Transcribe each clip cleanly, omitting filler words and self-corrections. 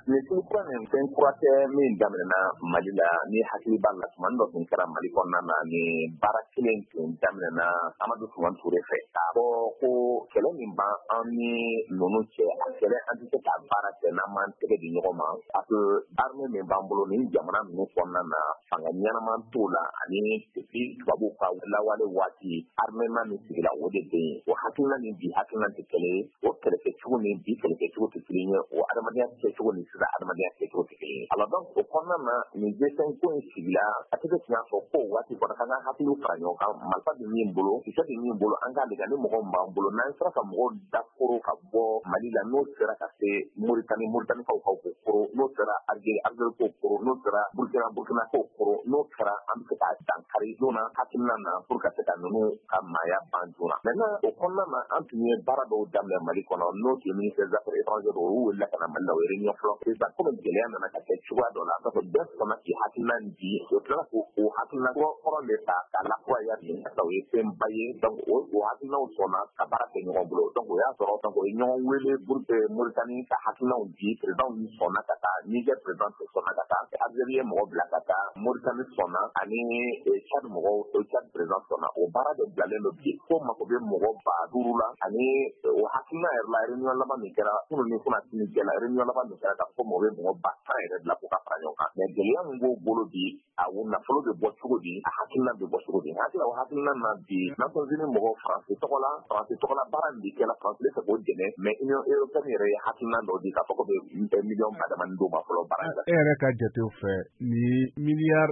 nin kura nin fɛn kura tɛ min daminɛna Mali la ni hakili b'a la tuma dɔ tun kɛra Mali kɔnɔna na ni baara kelen tun daminɛna Amadu Tumani Ture fɛ k'a fɔ ko kɛlɛ min b'an an ni ninnu cɛ a kɛlɛ an tɛ se ka baara kɛ n'an m'an tɛgɛ di ɲɔgɔn ma parce que armée min b'an bolo ni jamana ninnu kɔnɔna na fanga ɲɛnama t'o la ani depuis tubabuw ka lawale waati armée min sigila o de bɛ yen o hakilina ni bi hakilina tɛ kelen ye o kɛlɛkɛcogo ni bi kɛlɛkɛcogo tɛ kelen ye o adamadenya kɛcogo ni sisan adamadenya kɛcogo tɛ kelen ye alors donc o kɔnɔna na nin G5 ko in sigila a tɛ se k'a fɔ ko waati kɔnɔ k'an ka hakiliw fara ɲɔgɔn kan marifa bɛ min bolo kisɛ bɛ min bolo an k'a lajɛ ni mɔgɔ min b'an bolo n'an sera ka mɔgɔw dakoro ka bɔ Mali la n'o sera ka se Moritani kaw ko koro n'o sera Algérie ko koro n'o sera Burkina ko koro n'o kɛra an bɛ se ka dankari joona hakilina na pour ka se ka ninnu ka maaya ban joona maintenant o kɔnɔna na an tun ye baara dɔw daminɛ Mali kɔnɔ n'o tun ye ministère des affaires étrangères o wulila ka na Mali la o ye réunion fɔlɔ président comme gɛlɛya nana ka kɛ cogoya dɔ la parce que bɛɛ sɔnna k'i hakilina di o tila k'o hakilina kɔrɔ de ta k'a lakuraya nin ka o ye fɛnba ye donc o hakilinaw sɔnna ka baara kɛ ɲɔgɔn bolo donc o y'a sɔrɔ donc o ye ɲɔgɔn wele Moritani ka hakilinaw di président sɔnna ka taa Niger président sɔnna ka taa Algérie mɔgɔ bila ka taa Moritani sɔnna ani Tchad président sɔnna o baara de bilalen don bi ko mako bɛ mɔgɔ 5000 la ani o hakilina yɛrɛ la réunion laban min kɛra kunun ni kuna sini jɛla réunion laban min kɛra k'a fɔ ko mɔgɔ bɛ mɔgɔ 100 yɛrɛ bila k'u ka fara ɲɔgɔn kan mais gɛlɛya min b'o bolo bi a nafolo bɛ bɔ cogo di a hakilina bɛ bɔ cogo di hakili o hakilina na bi Nations Unies mɔgɔ France tɔgɔ la baara min kɛra France bɛ fɛ k'o dɛmɛ mais Union européenne yɛrɛ ye hakilina dɔ di k'a fɔ ko bɛ miliyɔn badamani d'o ma fɔlɔ baara in na. E yɛrɛ ka jatew fɛ ni miliyari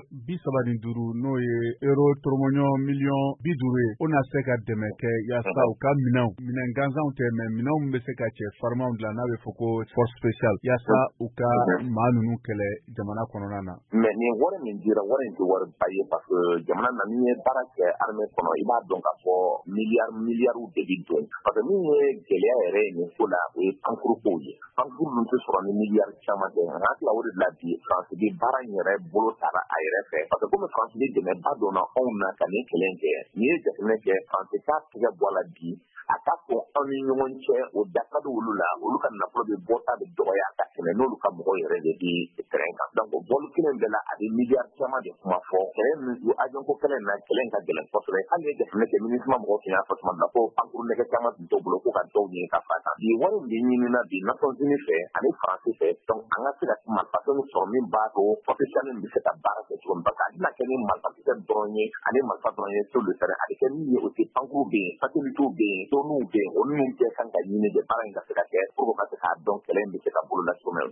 35 n'o ye euro tɔrɔmɔɲɔ miliyɔn 50 ye o na se ka dɛmɛ kɛ yaasa u ka minɛn gansanw tɛ mais minɛnw bɛ se ka cɛ farimaw dilan n'a bɛ fɔ ko force spéciale yaasa u ka maa ninnu kɛlɛ jamana kɔnɔna na. mais nin wari min dira wari in tɛ wari ba ye parce que jamana na n'i ye baara kɛ armée kɔnɔ i b'a dɔn k'a fɔ miliyariw de bɛ don parce que min ye gɛlɛya yɛrɛ ye nin ko la o ye pankuru kow ye pankuru ninnu tɛ sɔrɔ ni miliyari caman tɛ n hakili la o de la bi France bɛ baara in yɛrɛ bolo tara a yɛrɛ fɛ parce que komi France bɛ dɛmɛba donna anw na ka nin kɛlɛ kɛ n'i ye jateminɛ kɛ France k'a tigɛ bɔ a la bi a ka fɔ aw ni ɲɔgɔn cɛ o dafa bɛ olu la olu ka nafolo bɛ bɔ ta bɛ dɔgɔya ka tɛmɛ n'olu ka mɔgɔw yɛrɛ de bɛ terrain kan donc o bɔli kelen bɛɛ la a bɛ miliyari caman de kuma fɔ kɛlɛ min o avion ko kɛlɛ na kɛlɛ in ka gɛlɛn kosɛbɛ hali ye jateminɛ kɛ MINUSMA mɔgɔw tun y'a fɔ tuma min na ko pankuru nɛgɛ caman tun t'o bolo ko ka dɔw ɲini ka fara kan bi wari in bɛ ɲinina bi Nations Unies fɛ ani France fɛ donc an ka se ka marifa sɔrɔ min b'a to professionnel bɛ se ka baara kɛ cogo min parce que a tɛna kɛ ni marifakisɛ dɔrɔn ye ani marifa dɔrɔn ye sur le terrain a bɛ kɛ min ye o tɛ pankuru bɛ yen satellitew bɛ yen drones bɛ yen olu minnu bɛɛ kan ka ɲini de baara in ka se ka kɛ pour que ka se k'a dɔn kɛlɛ in bɛ se ka boloda cogo min